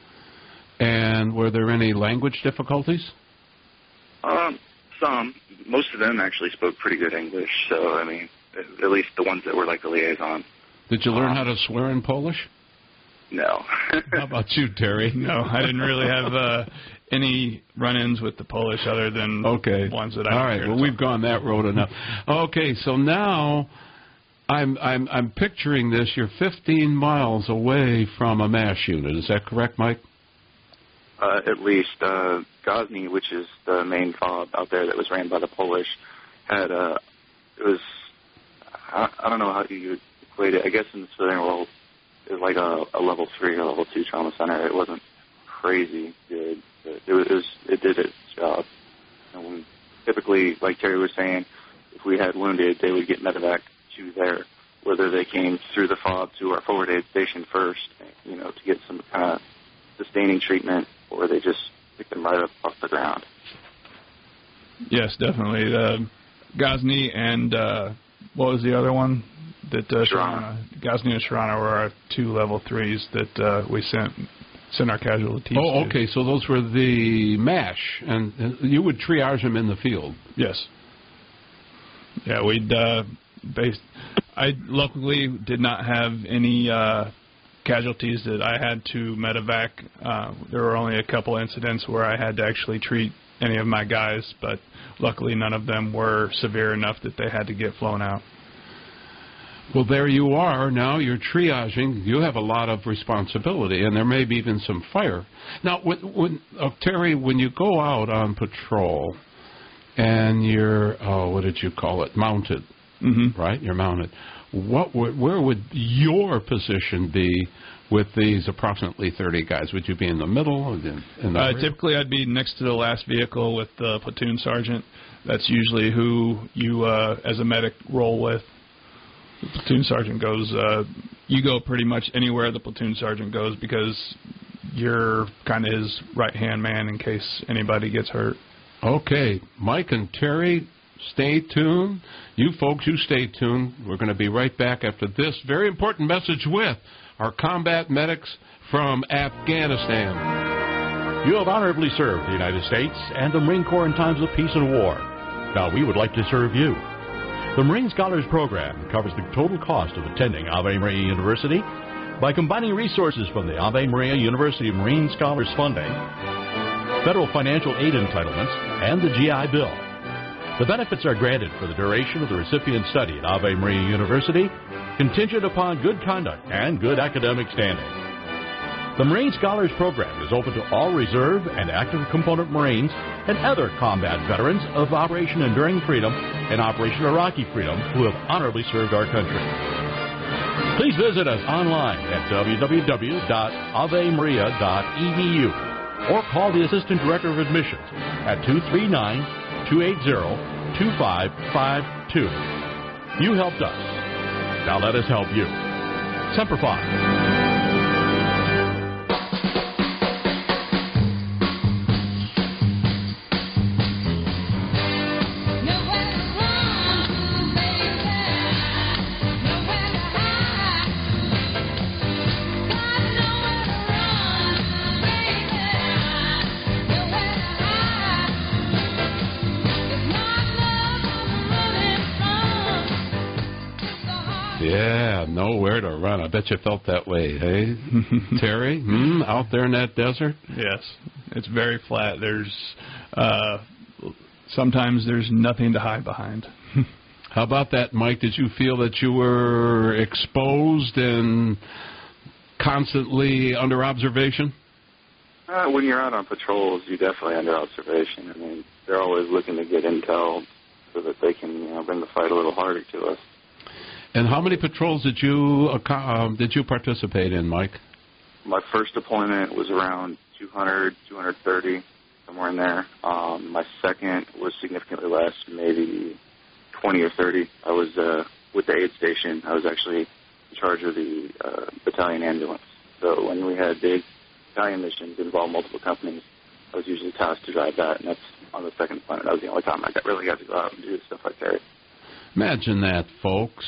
And were there any language difficulties? Um, some. Most of them actually spoke pretty good English, so, I mean, at, at least the ones that were like the liaison. Did you learn um, how to swear in Polish? No. How about you, Terry? No, I didn't really have uh, any run-ins with the Polish other than okay. ones that I All right, well, we've gone that road enough. Okay, so now I'm, I'm, I'm picturing this. You're fifteen miles away from a MASH unit. Is that correct, Mike? Uh, at least uh, Gozny, which is the main FOB out there that was ran by the Polish, had a, it was, I, I don't know how you equate it. I guess in the civilian world, it was like a, a level three or level two trauma center. It wasn't crazy good. But it was, it was, it did its job. And we, typically, like Terry was saying, if we had wounded, they would get medevac to there, whether they came through the FOB to our forward aid station first, you know, to get some kind of sustaining treatment, or they just pick them right up off the ground. Yes, definitely. Uh, Gozny and uh, what was the other one? That uh, Sharana. Gozny and Sharana were our two level threes that uh, we sent sent our casualties. Oh, to. okay. So those were the MASH, and, and you would triage them in the field. Yes. Yeah, we'd uh, based. I luckily did not have any uh, casualties that I had to medevac. Uh, there were only a couple incidents where I had to actually treat any of my guys, but luckily none of them were severe enough that they had to get flown out. Well, there you are. Now you're triaging. You have a lot of responsibility, and there may be even some fire. Now, when, when uh, Terry, when you go out on patrol and you're, oh, what did you call it, mounted, mm-hmm. right? You're mounted. What would, where would your position be with these approximately thirty guys? Would you be in the middle? In, in the uh, typically, I'd be next to the last vehicle with the platoon sergeant. That's usually who you, uh, as a medic, roll with. The platoon sergeant goes, uh, you go pretty much anywhere the platoon sergeant goes because you're kind of his right-hand man in case anybody gets hurt. Okay. Mike and Terry, stay tuned. You folks, you stay tuned. We're going to be right back after this very important message with our combat medics from Afghanistan. You have honorably served the United States and the Marine Corps in times of peace and war. Now we would like to serve you. The Marine Scholars Program covers the total cost of attending Ave Maria University by combining resources from the Ave Maria University Marine Scholars Funding, federal financial aid entitlements, and the G I Bill. The benefits are granted for the duration of the recipient's study at Ave Maria University, contingent upon good conduct and good academic standing. The Marine Scholars Program is open to all reserve and active component Marines and other combat veterans of Operation Enduring Freedom and Operation Iraqi Freedom who have honorably served our country. Please visit us online at w w w dot ave maria dot e d u or call the Assistant Director of Admissions at two three nine, two eight zero, two five five two. You helped us. Now let us help you. Semper Fi. Yeah, nowhere to run. I bet you felt that way, hey? Terry, mm, out there in that desert? Yes, it's very flat. There's uh, sometimes there's nothing to hide behind. How about that, Mike? Did you feel that you were exposed and constantly under observation? Uh, when you're out on patrols, you're definitely under observation. I mean, they're always looking to get intel so that they can, you know, bring the fight a little harder to us. And how many patrols did you uh, did you participate in, Mike? My first deployment was around two hundred, two hundred thirty, somewhere in there. Um, my second was significantly less, maybe twenty or thirty. I was uh, with the aid station. I was actually in charge of the uh, battalion ambulance. So when we had big battalion missions that involved multiple companies, I was usually tasked to drive that, and that's on the second deployment. That was the only time I got, really got to go out and do stuff like that. Imagine that, folks.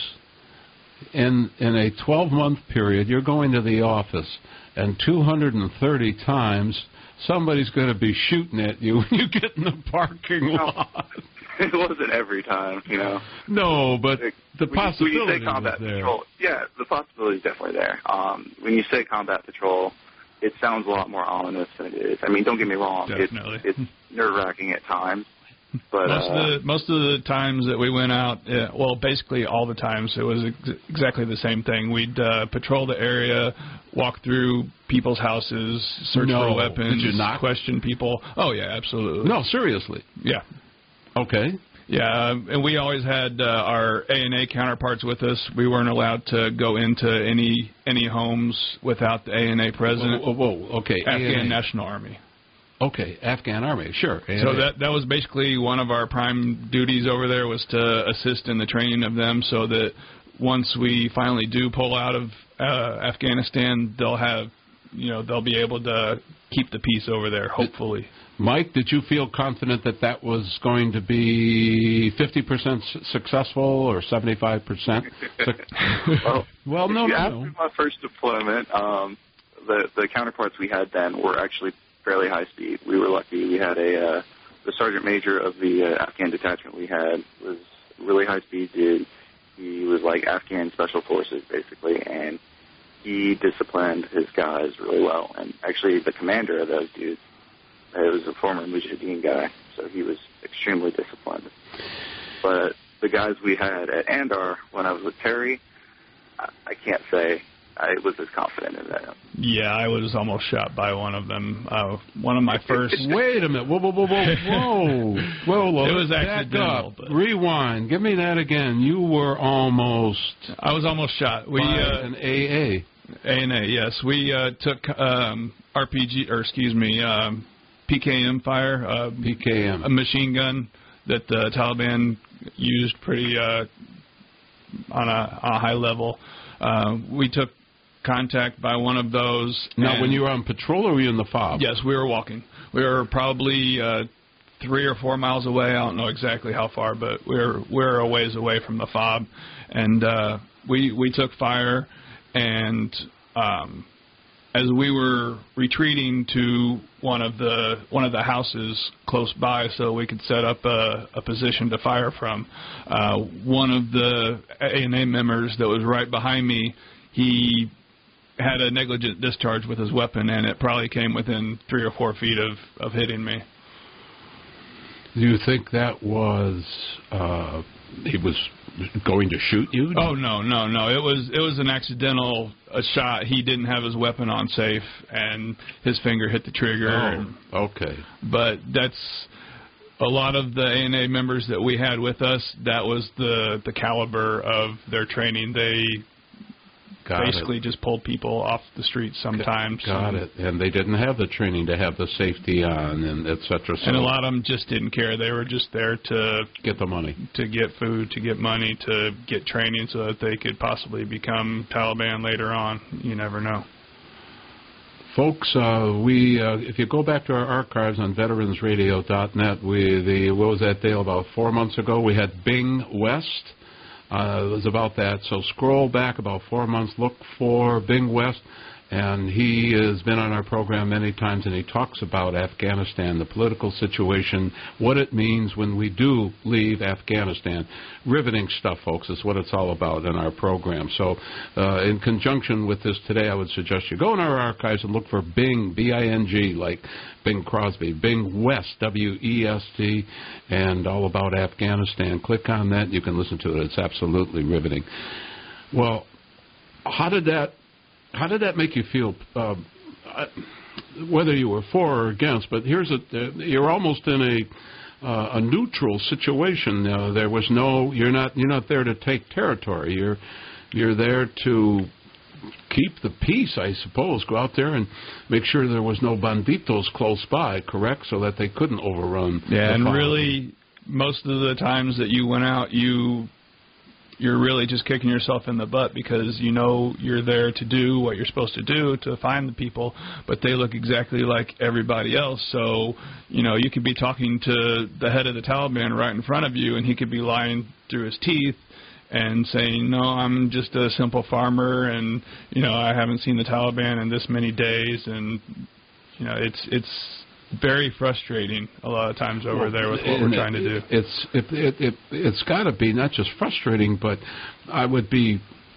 In in a twelve-month period, you're going to the office, and two hundred thirty times somebody's going to be shooting at you when you get in the parking lot. It wasn't every time, you know. No, but it, the when possibility you, when you say combat is there. patrol, yeah, the possibility is definitely there. Um, when you say combat patrol, it sounds a lot more ominous than it is. I mean, don't get me wrong. Definitely. It's, it's nerve-wracking at times. But, most, uh, of the, most of the times that we went out, uh, well, basically all the times, it was ex- exactly the same thing. We'd uh, patrol the area, walk through people's houses, search no. for weapons, Did you not? question people. Oh, yeah, absolutely. No, seriously. Yeah. Okay. Yeah, and we always had uh, our A and A counterparts with us. We weren't allowed to go into any any homes without the A and A present. Whoa, whoa, whoa. Okay. Afghan A and A. National Army. Okay, Afghan Army, sure. A and A. So that that was basically one of our prime duties over there, was to assist in the training of them, so that once we finally do pull out of uh, Afghanistan, they'll have, you know, they'll be able to keep the peace over there, hopefully. Mike, did you feel confident that that was going to be fifty percent successful or seventy-five percent? well, well, no, no, after no. my first deployment, um, the the counterparts we had then were actually fairly high speed. We were lucky. We had a uh, the sergeant major of the uh, Afghan detachment we had was a really high speed dude. He was like Afghan special forces basically, and he disciplined his guys really well. And actually, the commander of those dudes, it was a former Mujahideen guy, so he was extremely disciplined. But the guys we had at Andar, when I was with Terry, I, I can't say I was as confident in that. Yeah, I was almost shot by one of them. Uh, one of my first... Wait a minute. Whoa, whoa, whoa, whoa, whoa. whoa, whoa. It was Back accidental. up. But Rewind. Give me that again. You were almost... I was almost shot. We by uh, an A A. A N A, yes. We uh, took um, R P G, or excuse me, um, P K M fire, uh, P K M, a machine gun that the Taliban used pretty uh, on a, on a high level. Uh, we took contact by one of those. Now, when you were on patrol, or were you in the fob? Yes, we were walking. We were probably uh, three or four miles away. I don't know exactly how far, but we we're we we're a ways away from the fob, and uh, we we took fire, and um, as we were retreating to one of the one of the houses close by, so we could set up a, a position to fire from, uh, one of the A N A members that was right behind me, he had a negligent discharge with his weapon, and it probably came within three or four feet of, of hitting me. Do you think that was uh, he was going to shoot you? Oh no, no, no! It was it was an accidental a shot. He didn't have his weapon on safe, and his finger hit the trigger. Oh, and, okay. But that's a lot of the A N A members that we had with us. That was the the caliber of their training. They Got basically it. just pulled people off the street sometimes. Got it. And they didn't have the training to have the safety on, and et cetera. So and a lot of them just didn't care. They were just there to get the money, to get food, to get money, to get training, so that they could possibly become Taliban later on. You never know. Folks, uh, we uh, if you go back to our archives on veterans radio dot net, we the what was that, Dale? About four months ago, we had Bing West. Uh, it was about that. So scroll back about four months, look for Bing West, and he has been on our program many times, and he talks about Afghanistan, the political situation, what it means when we do leave Afghanistan. Riveting stuff, folks, is what it's all about in our program. So uh, in conjunction with this today, I would suggest you go in our archives and look for Bing, B I N G, like Bing Crosby, Bing West, W E S T, and all about Afghanistan. Click on that. You can listen to it. It's absolutely riveting. Well, how did that how did that make you feel, uh, whether you were for or against? But here's a, uh, you're almost in a uh, a neutral situation. Uh, there was no, you're not you're not there to take territory. You're you're there to keep the peace, I suppose. Go out there and make sure there was no banditos close by, correct? So that they couldn't overrun. Yeah, and farm. really, most of the times that you went out, you you're really just kicking yourself in the butt, because you know you're there to do what you're supposed to do, to find the people, but they look exactly like everybody else. So, you know, you could be talking to the head of the Taliban right in front of you, and he could be lying through his teeth and saying, no, I'm just a simple farmer, and, you know, I haven't seen the Taliban in this many days, and, you know, it's it's very frustrating a lot of times over well, there with what we're trying to do. It's it, it, it, it's got to be not just frustrating, but I would be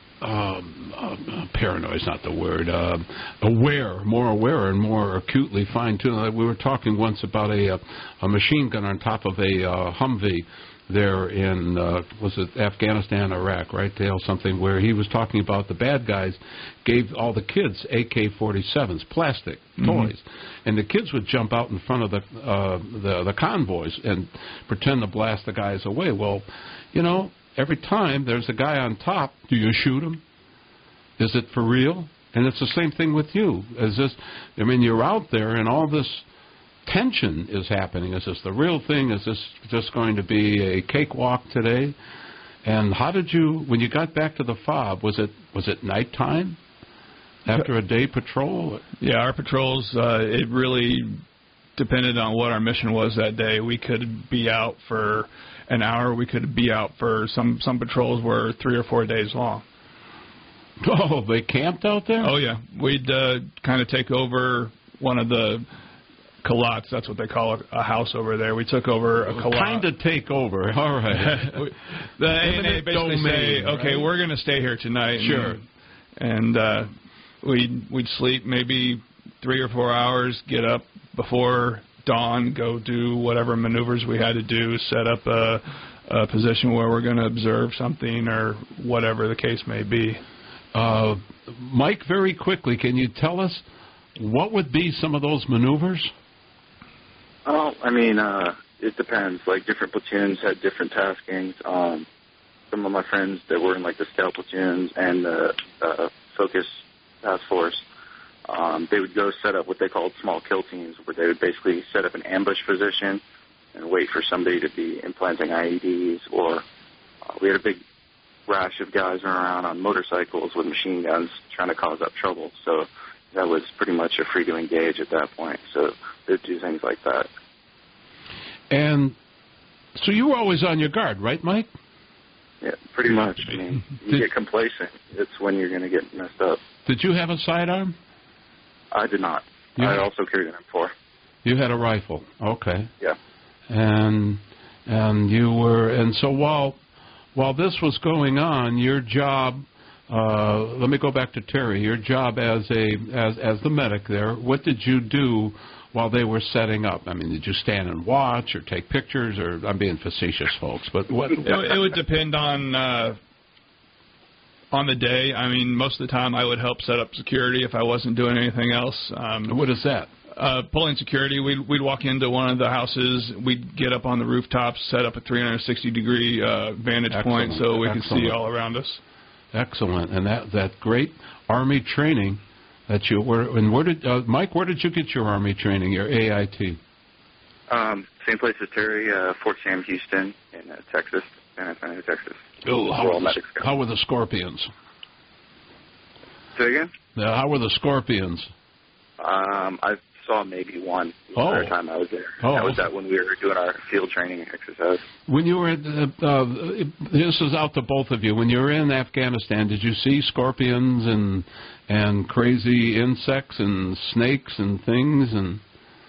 um, uh, paranoid is not the word, uh, aware, more aware and more acutely fine-tuned. We were talking once about a, a machine gun on top of a uh, Humvee there in, uh, was it Afghanistan, Iraq, right, Dale? Something where he was talking about the bad guys gave all the kids A K forty-sevens, plastic mm-hmm. toys, and the kids would jump out in front of the, uh, the the convoys and pretend to blast the guys away. Well, you know, every time there's a guy on top, do you shoot him? Is it for real? And it's the same thing with you. Is this? I mean, you're out there and all this tension is happening. Is this the real thing? Is this just going to be a cakewalk today? And how did you, when you got back to the fob, was it was it nighttime after a day patrol? Yeah, our patrols, uh, it really depended on what our mission was that day. We could be out for an hour. We could be out for, some, some patrols were three or four days long. Oh, they camped out there? Oh, yeah. We'd uh, kind of take over one of the Kalats, that's what they call it, a house over there. We took over a Kalat. Kind of take over, all right. The A N A basically domain, say, okay, right? We're going to stay here tonight. Sure. And, and uh, we'd, we'd sleep maybe three or four hours, get up before dawn, go do whatever maneuvers we had to do, set up a, a position where we're going to observe something or whatever the case may be. Uh, Mike, very quickly, can you tell us what would be some of those maneuvers? Oh, I mean, uh, it depends. Like, different platoons had different taskings. Um, some of my friends that were in, like, the scout platoons and the uh, focus task force, um, they would go set up what they called small kill teams, where they would basically set up an ambush position and wait for somebody to be implanting I E Ds. Or uh, we had a big rash of guys running around on motorcycles with machine guns trying to cause up trouble. So that was pretty much a free to engage at that point. So they'd do things like that. And so you were always on your guard, right, Mike? Yeah, pretty much. I mean, you did, get complacent. It's when you're going to get messed up. Did you have a sidearm? I did not. You I had, also carried an M four. You had a rifle. Okay. Yeah. And and you were and so while while this was going on, your job. Uh, let me go back to Terry. Your job as a as as the medic there. What did you do while they were setting up? I mean, did you stand and watch or take pictures? Or I'm being facetious, folks. But what? It, it would depend on uh, on the day. I mean, most of the time I would help set up security if I wasn't doing anything else. Um, what is that? Uh, pulling security. We'd, we'd walk into one of the houses. We'd get up on the rooftops, set up a three hundred sixty degree uh, vantage Excellent. point so we Excellent. could see all around us. Excellent, and that that great Army training that you were. And where did uh, Mike? Where did you get your Army training? Your A I T? Um, same place as Terry, uh, Fort Sam Houston in uh, Texas, San Antonio, Texas. Oh, how were, the, how were the Scorpions? Say again? Uh, how were the Scorpions? Um, I saw maybe one the oh. entire time I was there. Oh. That was that when we were doing our field training exercise. When you were, uh, uh, this is out to both of you. When you were in Afghanistan, did you see scorpions and and crazy insects and snakes and things? And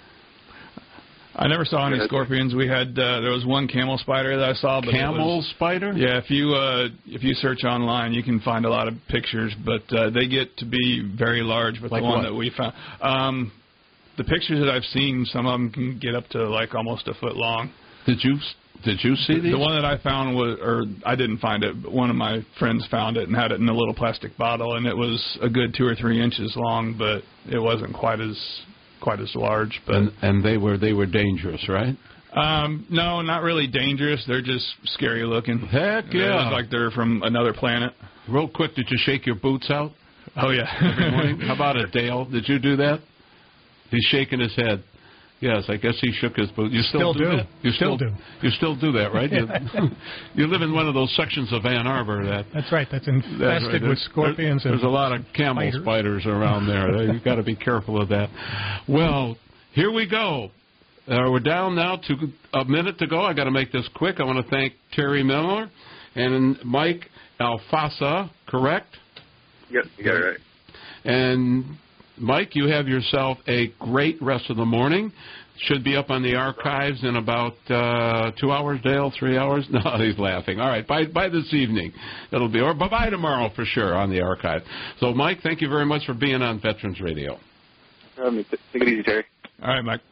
I never saw any scorpions. We had uh, there was one camel spider that I saw. But camel was, spider? Yeah. If you uh, if you search online, you can find a lot of pictures. But uh, they get to be very large. But like the one what? that we found. Um, The pictures that I've seen, some of them can get up to like almost a foot long. Did you did you see these? The one that I found was, or I didn't find it, but one of my friends found it and had it in a little plastic bottle, and it was a good two or three inches long, but it wasn't quite as quite as large. But and, and they were they were dangerous, right? Um, no, not really dangerous. They're just scary looking. Heck yeah! They look like they're from another planet. Real quick, did you shake your boots out? Oh yeah. Every morning. How about it, Dale? Did you do that? He's shaking his head. Yes, I guess he shook his boots. You still, still do, do that? You still, still do. You still do that, right? You, you live in one of those sections of Ann Arbor that. That's right. That's infested that's right. with scorpions. There, and there's a lot of camel spiders, spiders around there. You've got to be careful of that. Well, here we go. Uh, we're down now to a minute to go. I got to make this quick. I want to thank Terry Miller and Mike Alfasa. Correct? Yep, you got it right. And Mike, you have yourself a great rest of the morning. Should be up on the archives in about uh, two hours, Dale, three hours? No, he's laughing. All right, by by this evening. It'll be, or by tomorrow for sure on the archive. So, Mike, thank you very much for being on Veterans Radio. Um, take it easy, Terry. All right, Mike.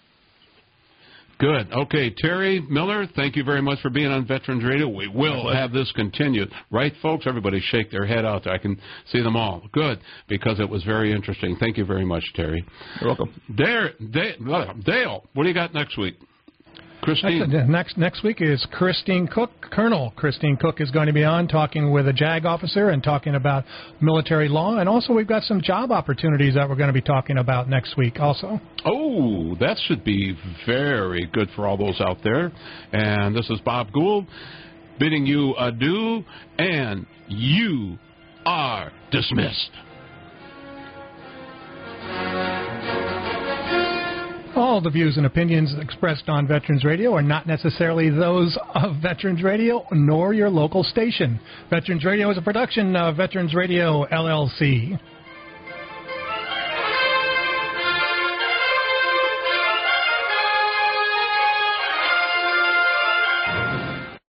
Good. Okay, Terry Miller, thank you very much for being on Veterans Radio. We will have this continued. Right, folks? Everybody shake their head out there. I can see them all. Good, because it was very interesting. Thank you very much, Terry. You're welcome. Dale, Dale, Dale what do you got next week? Christine. Next next week is Christine Cook. Colonel Christine Cook is going to be on talking with a JAG officer and talking about military law. And also we've got some job opportunities that we're going to be talking about next week also. Oh, that should be very good for all those out there. And this is Bob Gould bidding you adieu, and you are dismissed. All the views and opinions expressed on Veterans Radio are not necessarily those of Veterans Radio nor your local station. Veterans Radio is a production of Veterans Radio, L L C.